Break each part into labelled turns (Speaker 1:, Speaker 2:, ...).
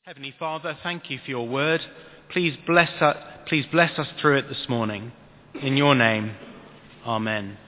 Speaker 1: Heavenly Father, thank you for your word. Please bless us through it this morning. In your name, amen.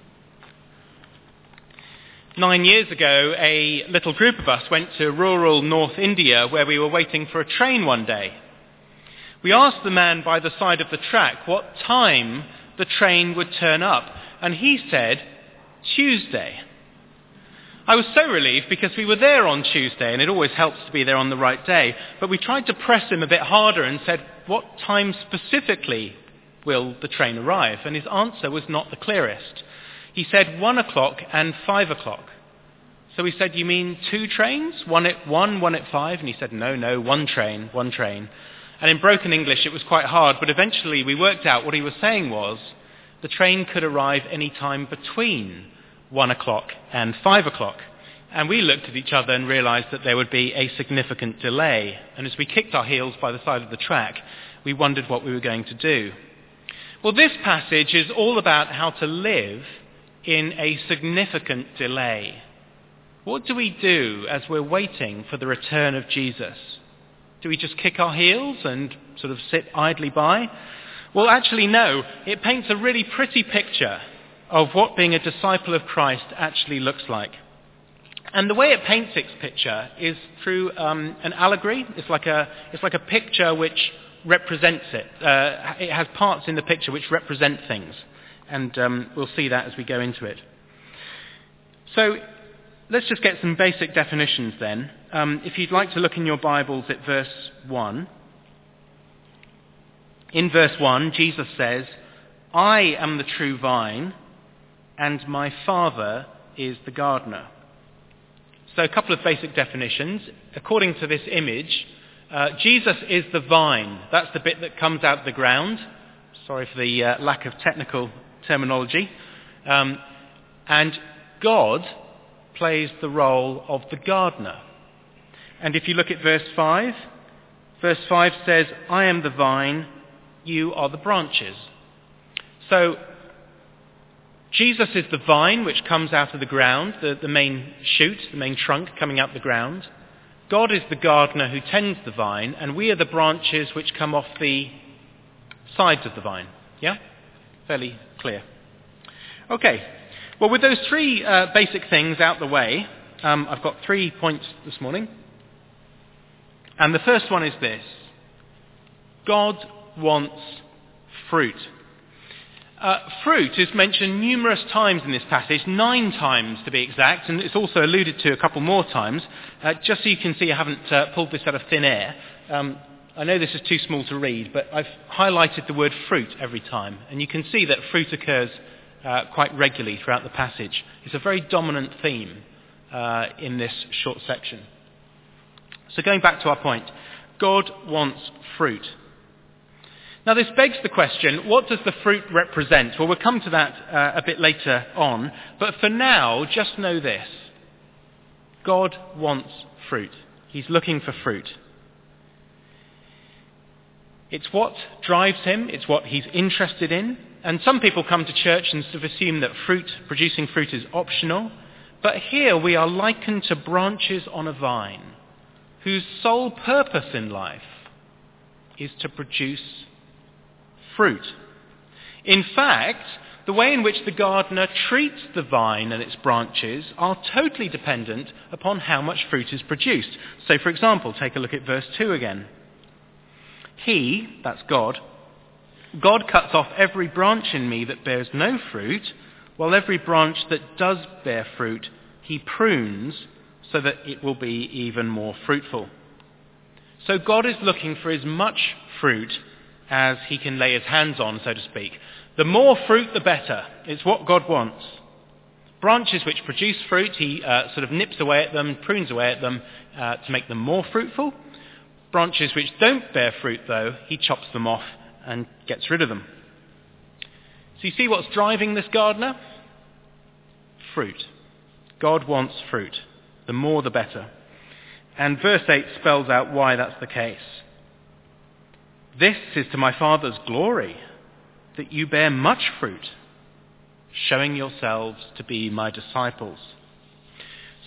Speaker 1: 9 years ago, a little group of us went to rural North India where we were waiting for a train one day. We asked the man by the side of the track what time the train would turn up, and he said, Tuesday. I was so relieved because we were there on Tuesday, and it always helps to be there on the right day. But we tried to press him a bit harder and said, what time specifically will the train arrive? And his answer was not the clearest. He said 1 o'clock and 5 o'clock. So we said, you mean 2 trains? One at 1, one at 5? And he said, no, one train. And in broken English it was quite hard, but eventually we worked out what he was saying was the train could arrive any time between 1 o'clock and 5 o'clock. And we looked at each other and realized that there would be a significant delay. And as we kicked our heels by the side of the track, we wondered what we were going to do. Well, this passage is all about how to live in a significant delay. What do we do as we're waiting for the return of Jesus? Do we just kick our heels and sort of sit idly by? Well, actually, no. It paints a really pretty picture of what being a disciple of Christ actually looks like. And the way it paints its picture is through an allegory. It's like a picture which represents it. It has parts in the picture which represent things. And we'll see that as we go into it. So let's just get some basic definitions then. If you'd like to look in your Bibles at verse 1. In verse 1, Jesus says, I am the true vine, and my Father is the gardener. So a couple of basic definitions. According to this image, Jesus is the vine. That's the bit that comes out of the ground. Sorry for the lack of technical terminology. And God plays the role of the gardener. And if you look at verse 5 says, I am the vine, you are the branches. So Jesus is the vine which comes out of the ground, the main shoot, the main trunk coming out the ground. God is the gardener who tends the vine, and we are the branches which come off the sides of the vine. Yeah? Fairly clear. Okay. Well, with those 3 basic things out the way, I've got 3 points this morning. And the first one is this. God wants fruit. Fruit is mentioned numerous times in this passage, 9 times to be exact, and it's also alluded to a couple more times. Just so you can see I haven't pulled this out of thin air. I know this is too small to read, but I've highlighted the word fruit every time, and you can see that fruit occurs quite regularly throughout the passage. It's a very dominant theme in this short section. So going back to our point, God wants fruit. Now this begs the question, what does the fruit represent? Well, we'll come to that a bit later on, but for now, just know this. God wants fruit. He's looking for fruit. It's what drives him, it's what he's interested in, and some people come to church and sort of assume that producing fruit is optional, but here we are likened to branches on a vine, whose sole purpose in life is to produce fruit. In fact, the way in which the gardener treats the vine and its branches are totally dependent upon how much fruit is produced. So, for example, take a look at verse 2 again. He, that's God cuts off every branch in me that bears no fruit, while every branch that does bear fruit, he prunes so that it will be even more fruitful. So God is looking for as much fruit as he can lay his hands on, so to speak. The more fruit, the better. It's what God wants. Branches which produce fruit, he sort of nips away at them, prunes away at them to make them more fruitful. Branches which don't bear fruit, though, he chops them off and gets rid of them. So you see what's driving this gardener? Fruit. God wants fruit. The more, the better. And verse 8 spells out why that's the case. This is to my Father's glory, that you bear much fruit, showing yourselves to be my disciples.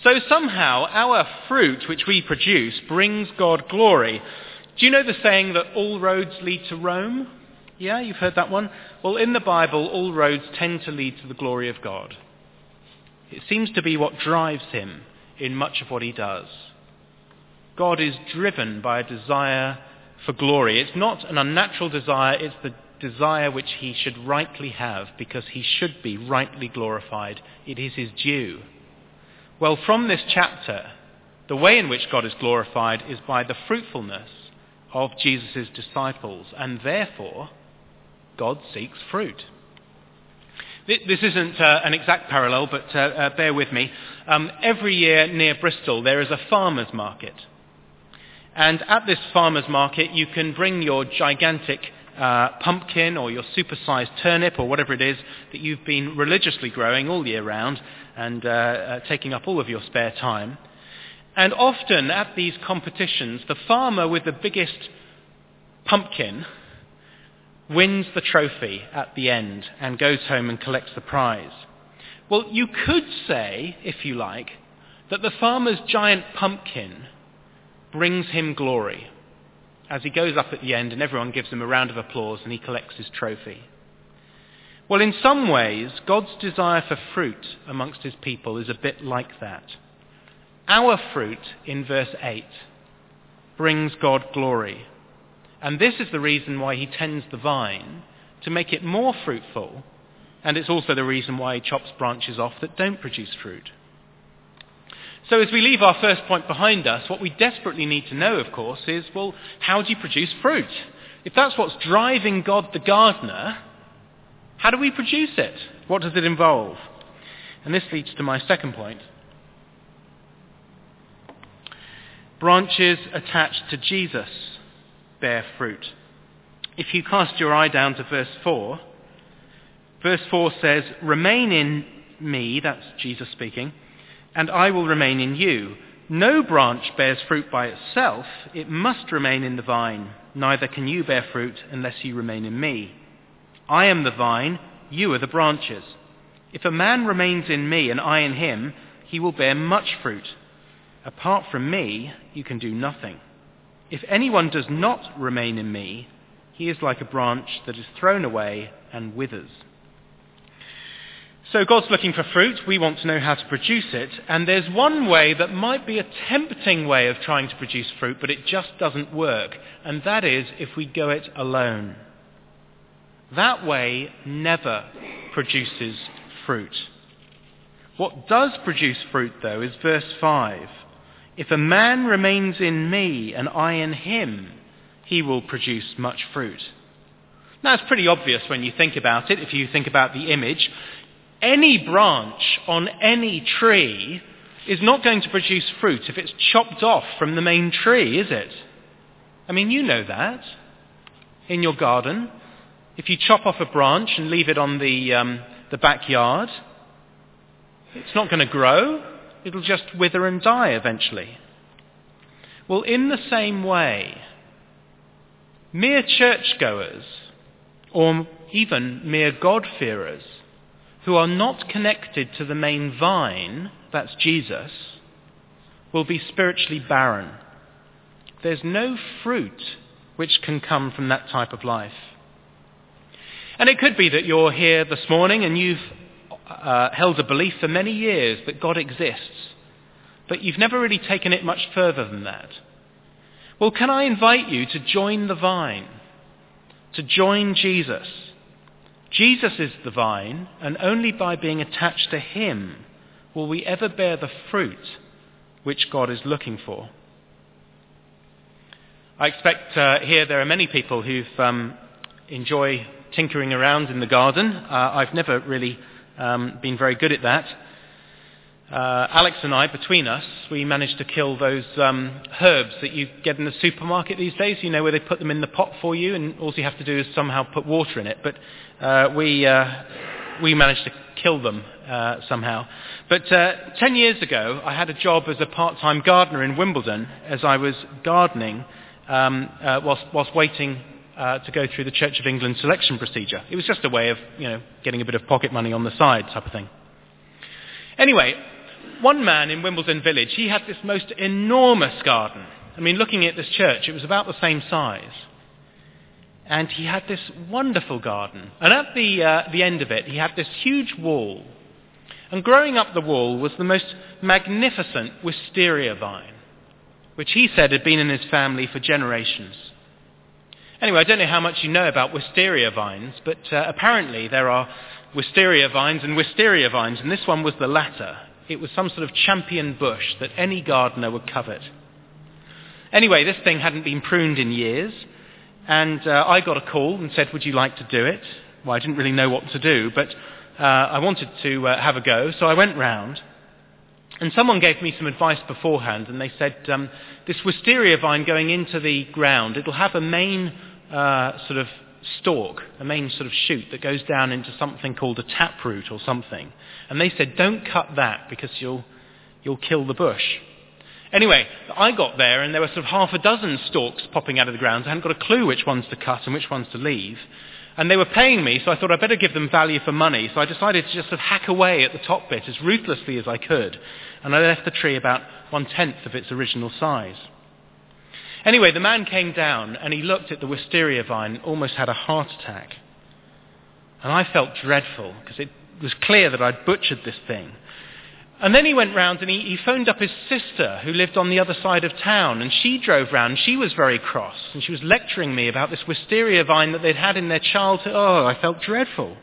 Speaker 1: So somehow our fruit which we produce brings God glory. Do you know the saying that all roads lead to Rome? Yeah, you've heard that one? Well, in the Bible, all roads tend to lead to the glory of God. It seems to be what drives him in much of what he does. God is driven by a desire for glory. It's not an unnatural desire, it's the desire which he should rightly have because he should be rightly glorified. It is his due. Well, from this chapter, the way in which God is glorified is by the fruitfulness of Jesus' disciples, and therefore God seeks fruit. This isn't an exact parallel, but bear with me. Every year near Bristol there is a farmer's market. And at this farmer's market you can bring your gigantic pumpkin or your super-sized turnip or whatever it is that you've been religiously growing all year round and taking up all of your spare time. And often at these competitions, the farmer with the biggest pumpkin wins the trophy at the end and goes home and collects the prize. Well, you could say, if you like, that the farmer's giant pumpkin brings him glory as he goes up at the end and everyone gives him a round of applause and he collects his trophy. Well, in some ways, God's desire for fruit amongst his people is a bit like that. Our fruit, in verse 8, brings God glory. And this is the reason why he tends the vine, to make it more fruitful, and it's also the reason why he chops branches off that don't produce fruit. So as we leave our first point behind us, what we desperately need to know, of course, is, well, how do you produce fruit? If that's what's driving God the gardener, how do we produce it? What does it involve? And this leads to my second point. Branches attached to Jesus bear fruit. If you cast your eye down to verse 4 says, "Remain in me," that's Jesus speaking, "and I will remain in you. No branch bears fruit by itself. It must remain in the vine. Neither can you bear fruit unless you remain in me. I am the vine, you are the branches. If a man remains in me and I in him, he will bear much fruit. Apart from me, you can do nothing. If anyone does not remain in me, he is like a branch that is thrown away and withers." So God's looking for fruit. We want to know how to produce it. And there's one way that might be a tempting way of trying to produce fruit, but it just doesn't work. And that is if we go it alone. That way never produces fruit. What does produce fruit, though, is verse 5. "If a man remains in me and I in him, he will produce much fruit." Now, it's pretty obvious when you think about it, if you think about the image. Any branch on any tree is not going to produce fruit if it's chopped off from the main tree, is it? I mean, you know that. In your garden, if you chop off a branch and leave it on the backyard, it's not going to grow. It'll just wither and die eventually. Well, in the same way, mere churchgoers, or even mere God-fearers, who are not connected to the main vine, that's Jesus, will be spiritually barren. There's no fruit which can come from that type of life. And it could be that you're here this morning and you've held a belief for many years that God exists, but you've never really taken it much further than that. Well, can I invite you to join the vine, to join Jesus? Jesus is the vine, and only by being attached to him will we ever bear the fruit which God is looking for. I expect here there are many people who enjoy tinkering around in the garden. I've never really been very good at that. Alex and I, between us, we managed to kill those herbs that you get in the supermarket these days, you know, where they put them in the pot for you and all you have to do is somehow put water in it. But we managed to kill them somehow. But 10 years ago, I had a job as a part-time gardener in Wimbledon as I was gardening whilst waiting to go through the Church of England selection procedure. It was just a way of, getting a bit of pocket money on the side type of thing. Anyway, one man in Wimbledon Village, he had this most enormous garden. I mean, looking at this church, it was about the same size. And he had this wonderful garden. And at the end of it, he had this huge wall. And growing up the wall was the most magnificent wisteria vine, which he said had been in his family for generations. Anyway, I don't know how much you know about wisteria vines, but apparently there are wisteria vines, and this one was the latter. It was some sort of champion bush that any gardener would covet. Anyway, this thing hadn't been pruned in years, and I got a call and said, would you like to do it? Well, I didn't really know what to do, but I wanted to have a go, so I went round, and someone gave me some advice beforehand, and they said, this wisteria vine going into the ground, it'll have a main sort of stalk, a main sort of shoot that goes down into something called a taproot or something. And they said, don't cut that because you'll kill the bush. Anyway, I got there and there were sort of half a dozen stalks popping out of the ground. I hadn't got a clue which ones to cut and which ones to leave. And they were paying me, so I thought I'd better give them value for money. So I decided to just sort of hack away at the top bit as ruthlessly as I could. And I left the tree about 1/10 of its original size. Anyway, the man came down and he looked at the wisteria vine and almost had a heart attack. And I felt dreadful because it was clear that I'd butchered this thing. And then he went round and he phoned up his sister who lived on the other side of town, and she drove round and she was very cross and she was lecturing me about this wisteria vine that they'd had in their childhood. Oh, I felt dreadful.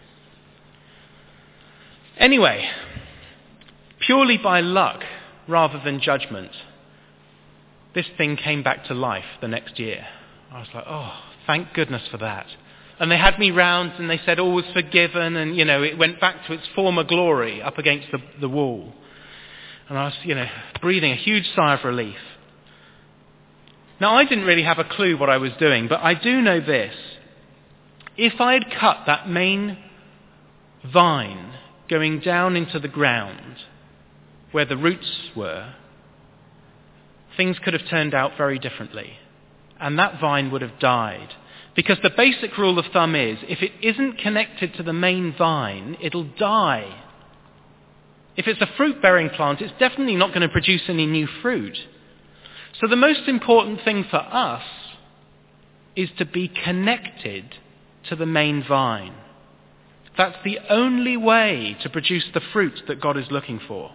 Speaker 1: Anyway, purely by luck rather than judgment, this thing came back to life the next year. I was like, oh, thank goodness for that. And they had me round and they said all was forgiven, and, it went back to its former glory up against the wall. And I was, breathing a huge sigh of relief. Now, I didn't really have a clue what I was doing, but I do know this. If I had cut that main vine going down into the ground where the roots were, things could have turned out very differently. And that vine would have died. Because the basic rule of thumb is, if it isn't connected to the main vine, it'll die. If it's a fruit-bearing plant, it's definitely not going to produce any new fruit. So the most important thing for us is to be connected to the main vine. That's the only way to produce the fruit that God is looking for.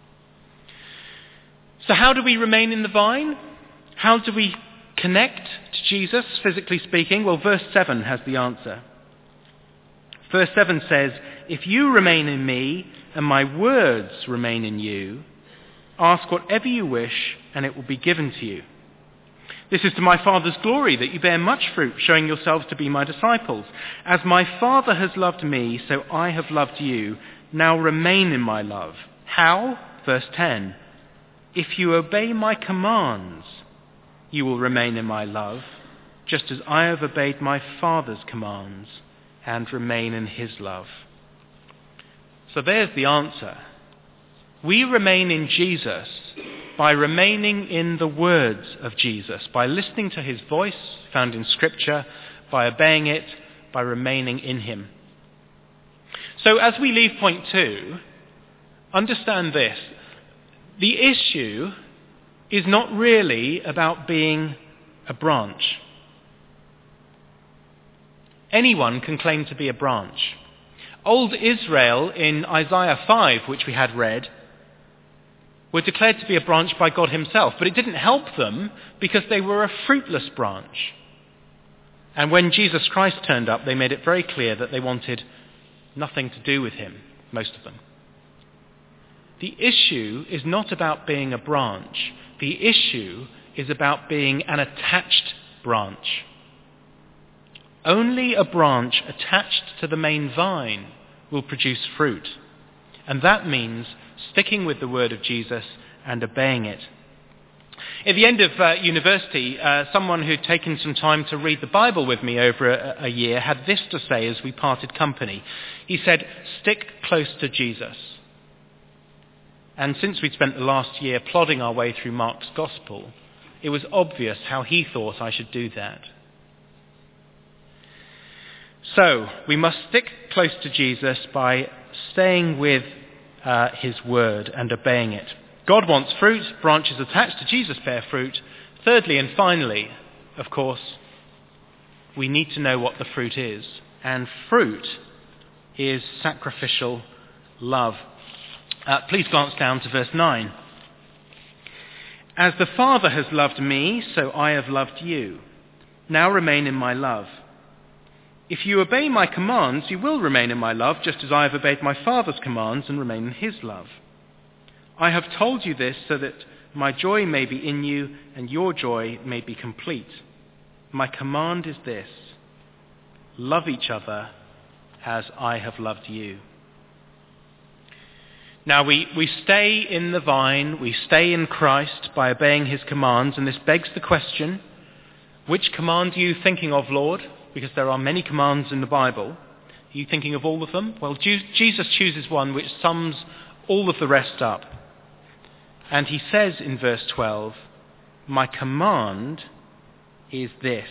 Speaker 1: So how do we remain in the vine? How do we connect to Jesus, physically speaking? Well, verse 7 has the answer. Verse 7 says, if you remain in me and my words remain in you, ask whatever you wish and it will be given to you. This is to my Father's glory that you bear much fruit, showing yourselves to be my disciples. As my Father has loved me, so I have loved you. Now remain in my love. How? Verse 10. If you obey my commands, you will remain in my love, just as I have obeyed my Father's commands and remain in his love. So there's the answer. We remain in Jesus by remaining in the words of Jesus, by listening to his voice found in Scripture, by obeying it, by remaining in him. So as we leave point 2, understand this. The issue is not really about being a branch. Anyone can claim to be a branch. Old Israel in Isaiah 5, which we had read, were declared to be a branch by God himself, but it didn't help them because they were a fruitless branch. And when Jesus Christ turned up, they made it very clear that they wanted nothing to do with him, most of them. The issue is not about being a branch. The issue is about being an attached branch. Only a branch attached to the main vine will produce fruit. And that means sticking with the word of Jesus and obeying it. At the end of university, someone who'd taken some time to read the Bible with me over a year had this to say as we parted company. He said, stick close to Jesus. And since we'd spent the last year plodding our way through Mark's Gospel, it was obvious how he thought I should do that. So, we must stick close to Jesus by staying with his word and obeying it. God wants fruit, branches attached to Jesus bear fruit. Thirdly and finally, of course, we need to know what the fruit is. And fruit is sacrificial love. Please glance down to verse 9. As the Father has loved me, so I have loved you. Now remain in my love. If you obey my commands, you will remain in my love, just as I have obeyed my Father's commands and remain in his love. I have told you this so that my joy may be in you and your joy may be complete. My command is this: love each other as I have loved you. Now we stay in the vine, we stay in Christ by obeying his commands, and this begs the question, which command are you thinking of, Lord? Because there are many commands in the Bible. Are you thinking of all of them? Well, Jesus chooses one which sums all of the rest up. And he says in verse 12, my command is this: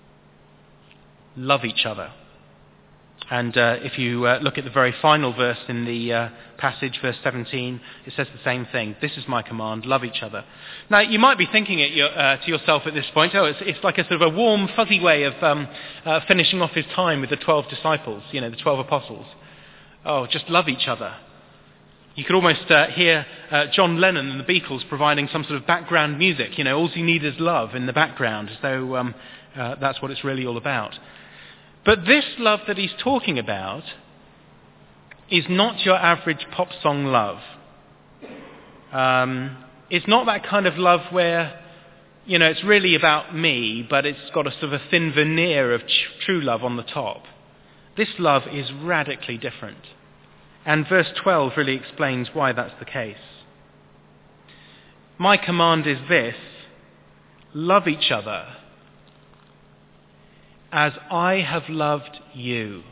Speaker 1: love each other. And if you look at the very final verse in the passage, verse 17, it says the same thing. This is my command, love each other. Now, you might be thinking to yourself at this point, it's like a sort of a warm, fuzzy way of finishing off his time with the 12 disciples, the 12 apostles. Oh, just love each other. You could almost hear John Lennon and the Beatles providing some sort of background music. All you need is love in the background, as though that's what it's really all about. But this love that he's talking about is not your average pop song love. It's not that kind of love where, it's really about me, but it's got a sort of a thin veneer of true love on the top. This love is radically different. And verse 12 really explains why that's the case. My command is this: love each other as I have loved you.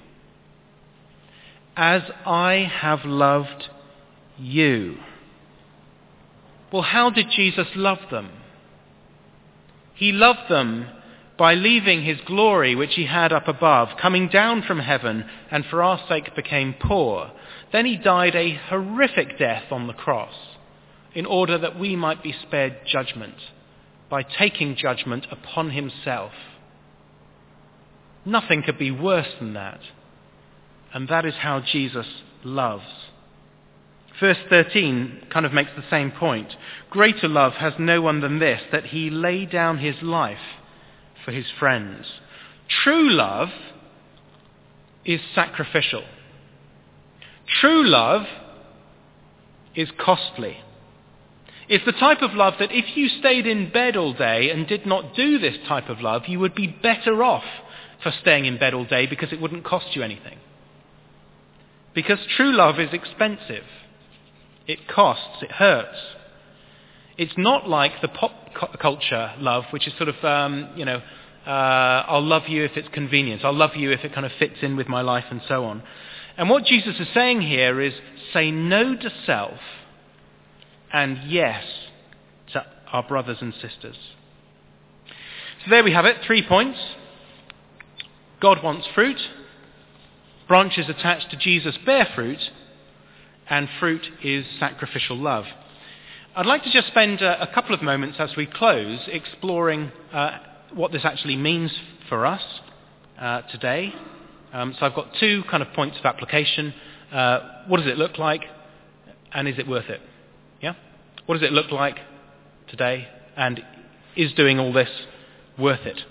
Speaker 1: As I have loved you. Well, how did Jesus love them? He loved them by leaving his glory which he had up above, coming down from heaven, and for our sake became poor. Then he died a horrific death on the cross in order that we might be spared judgment by taking judgment upon himself. Nothing could be worse than that. And that is how Jesus loves. Verse 13 kind of makes the same point. Greater love has no one than this, that he lay down his life for his friends. True love is sacrificial. True love is costly. It's the type of love that if you stayed in bed all day and did not do this type of love, you would be better off for staying in bed all day because it wouldn't cost you anything. Because true love is expensive. It costs, it hurts. It's not like the pop culture love, which is sort of, I'll love you if it's convenient. I'll love you if it kind of fits in with my life and so on. And what Jesus is saying here is say no to self and yes to our brothers and sisters. So there we have it, 3 points. God wants fruit. Branches attached to Jesus bear fruit. And fruit is sacrificial love. I'd like to just spend a couple of moments as we close exploring what this actually means for us today. So I've got 2 kind of points of application. What does it look like? And is it worth it? Yeah? What does it look like today? And is doing all this worth it?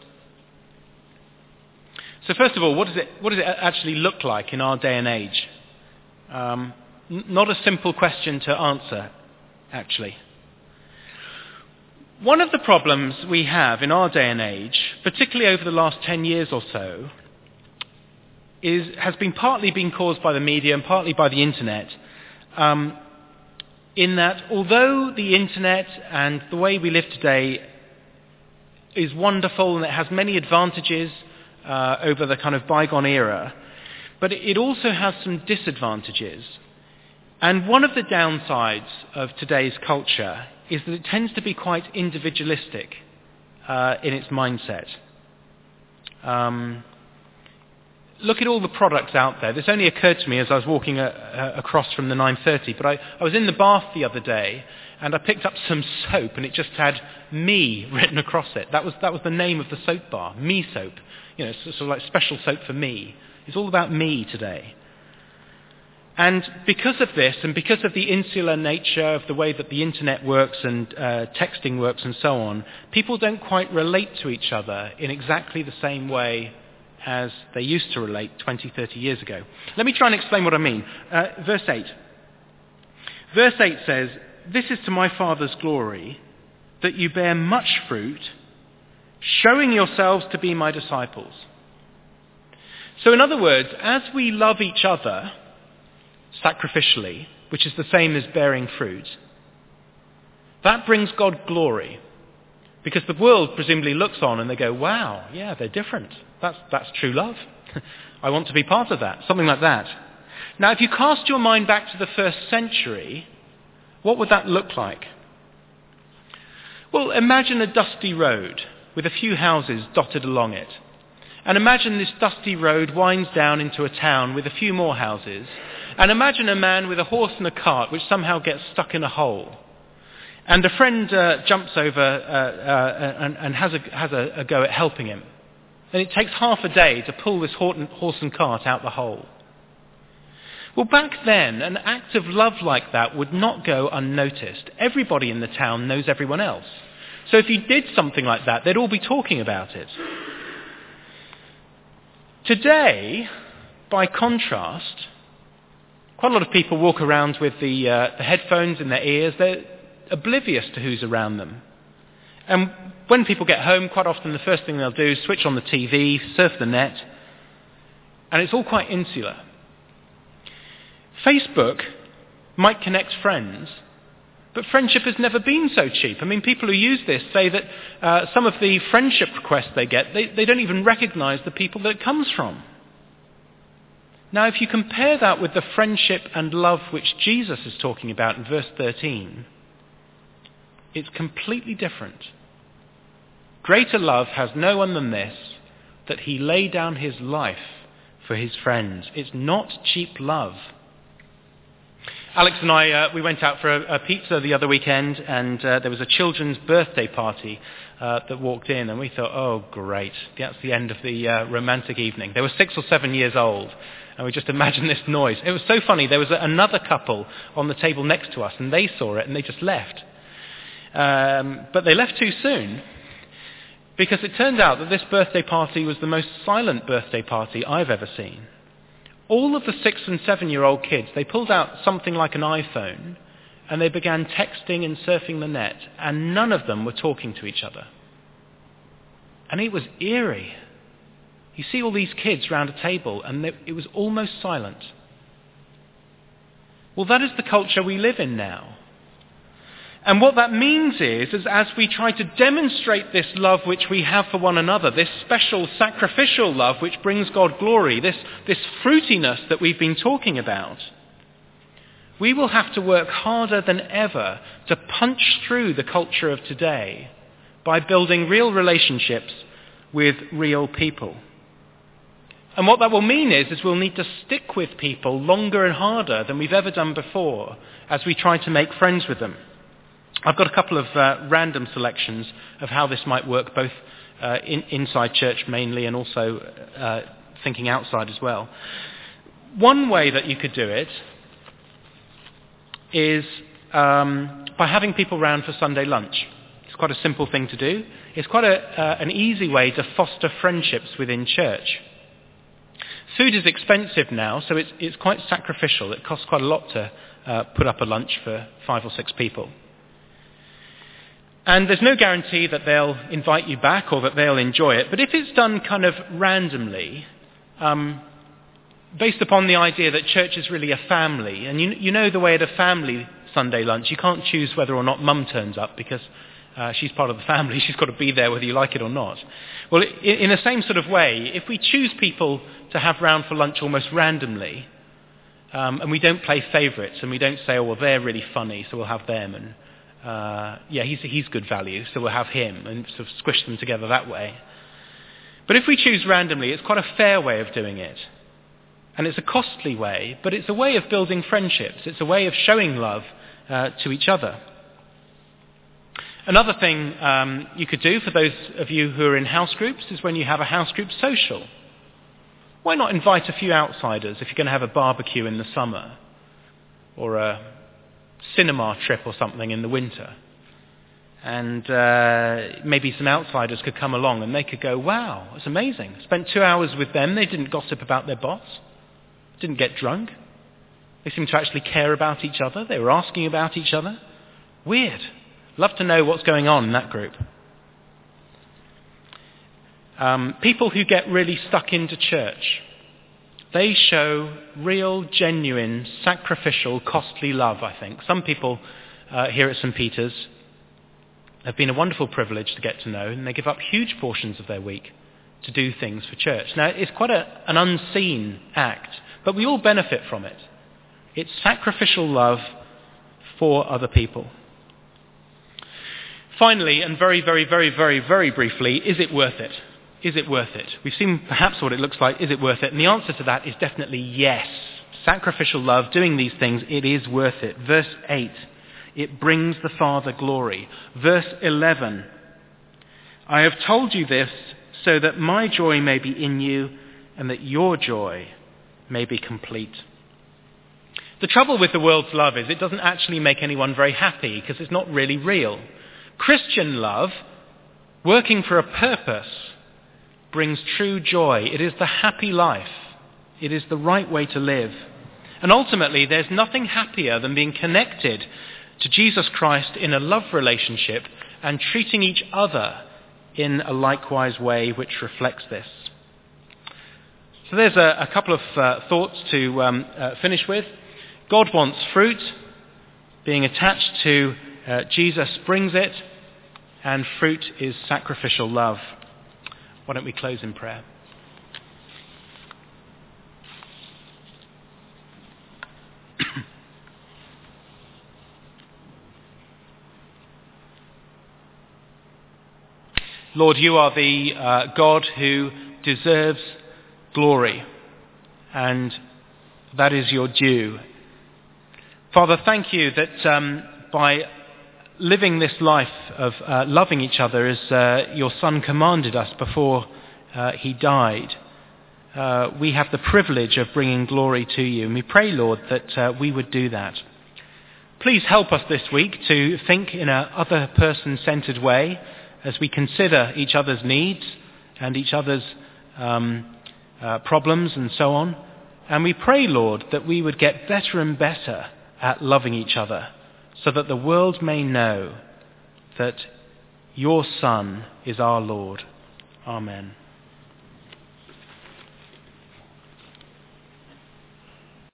Speaker 1: So first of all, what does it actually look like in our day and age? Not a simple question to answer, actually. One of the problems we have in our day and age, particularly over the last 10 years or so, has been partly been caused by the media and partly by the internet, in that although the internet and the way we live today is wonderful and it has many advantages over the kind of bygone era, but it also has some disadvantages. And one of the downsides of today's culture is that it tends to be quite individualistic in its mindset. look at all the products out there. This only occurred to me as I was walking across from the 9:30, but I was in the bath the other day, and I picked up some soap, and it just had me written across it. That was the name of the soap bar, Me Soap. Sort of like special soap for me. It's all about me today. And because of this, and because of the insular nature of the way that the internet works and texting works and so on, people don't quite relate to each other in exactly the same way as they used to relate 20, 30 years ago. Let me try and explain what I mean. Verse 8. Verse 8 says, "This is to my Father's glory, that you bear much fruit, showing yourselves to be my disciples." So in other words, as we love each other sacrificially, which is the same as bearing fruit, that brings God glory. Because the world presumably looks on and they go, wow, yeah, they're different. That's true love. I want to be part of that. Something like that. Now, if you cast your mind back to the first century, what would that look like? Well, imagine a dusty road with a few houses dotted along it. And imagine this dusty road winds down into a town with a few more houses. And imagine a man with a horse and a cart which somehow gets stuck in a hole. And a friend jumps over and has a go at helping him. And it takes half a day to pull this horse and cart out the hole. Well, back then, an act of love like that would not go unnoticed. Everybody in the town knows everyone else. So if you did something like that, they'd all be talking about it. Today, by contrast, quite a lot of people walk around with the headphones in their ears. They're oblivious to who's around them. And when people get home, quite often the first thing they'll do is switch on the TV, surf the net, and it's all quite insular. Facebook might connect friends, but friendship has never been so cheap. I mean, people who use this say that some of the friendship requests they get, they don't even recognize the people that it comes from. Now, if you compare that with the friendship and love which Jesus is talking about in verse 13, it's completely different. Greater love has no one than this, that he lay down his life for his friends. It's not cheap love. Alex and I, we went out for a pizza the other weekend, and there was a children's birthday party that walked in, and we thought, oh, great, that's the end of the romantic evening. They were 6 or 7 years old, and we just imagined this noise. It was so funny. There was another couple on the table next to us, and they saw it, and they just left. But they left too soon, because it turned out that this birthday party was the most silent birthday party I've ever seen. All of the 6 and 7-year-old kids, they pulled out something like an iPhone, and they began texting and surfing the net, and none of them were talking to each other. And it was eerie. You see all these kids round a table, and it was almost silent. Well, that is the culture we live in now. And what that means is as we try to demonstrate this love which we have for one another, this special sacrificial love which brings God glory, this fruitiness that we've been talking about, we will have to work harder than ever to punch through the culture of today by building real relationships with real people. And what that will mean is we'll need to stick with people longer and harder than we've ever done before as we try to make friends with them. I've got a couple of random selections of how this might work, both inside church mainly and also thinking outside as well. One way that you could do it is by having people round for Sunday lunch. It's quite a simple thing to do. It's quite an easy way to foster friendships within church. Food is expensive now, so it's quite sacrificial. It costs quite a lot to put up a lunch for 5 or 6 people. And there's no guarantee that they'll invite you back or that they'll enjoy it. But if it's done kind of randomly, based upon the idea that church is really a family, and you know the way at a family Sunday lunch, you can't choose whether or not mum turns up because she's part of the family. She's got to be there whether you like it or not. Well, in the same sort of way, if we choose people to have round for lunch almost randomly, and we don't play favourites, and we don't say, oh, well, they're really funny, so we'll have them, and he's good value, so we'll have him, and sort of squish them together that way. But if we choose randomly, it's quite a fair way of doing it. And it's a costly way, but it's a way of building friendships. It's a way of showing love to each other. Another thing you could do for those of you who are in house groups is when you have a house group social. Why not invite a few outsiders if you're going to have a barbecue in the summer or a cinema trip or something in the winter? And maybe some outsiders could come along and they could go, wow, it's amazing. Spent 2 hours with them. They didn't gossip about their boss. Didn't get drunk. They seemed to actually care about each other. They were asking about each other. Weird. Love to know what's going on in that group. People who get really stuck into church, they show real, genuine, sacrificial, costly love, I think. Some people here at St. Peter's have been a wonderful privilege to get to know, and they give up huge portions of their week to do things for church. Now, it's quite an unseen act, but we all benefit from it. It's sacrificial love for other people. Finally, and very, very, very, very, very briefly, is it worth it? Is it worth it? We've seen perhaps what it looks like. Is it worth it? And the answer to that is definitely yes. Sacrificial love, doing these things, it is worth it. Verse 8, it brings the Father glory. Verse 11, I have told you this so that my joy may be in you and that your joy may be complete. The trouble with the world's love is it doesn't actually make anyone very happy because it's not really real. Christian love, working for a purpose, brings true joy. It is the happy life. It is the right way to live. And ultimately, there's nothing happier than being connected to Jesus Christ in a love relationship and treating each other in a likewise way which reflects this. So there's a couple of thoughts to finish with. God wants fruit. Being attached to Jesus brings it, and fruit is sacrificial love. Why don't we close in prayer? Lord, you are the God who deserves glory, and that is your due. Father, thank you that by living this life of loving each other as your Son commanded us before he died, we have the privilege of bringing glory to you. And we pray, Lord, that we would do that. Please help us this week to think in a other person-centered way as we consider each other's needs and each other's problems and so on. And we pray, Lord, that we would get better and better at loving each other so that the world may know that your Son is our Lord. Amen.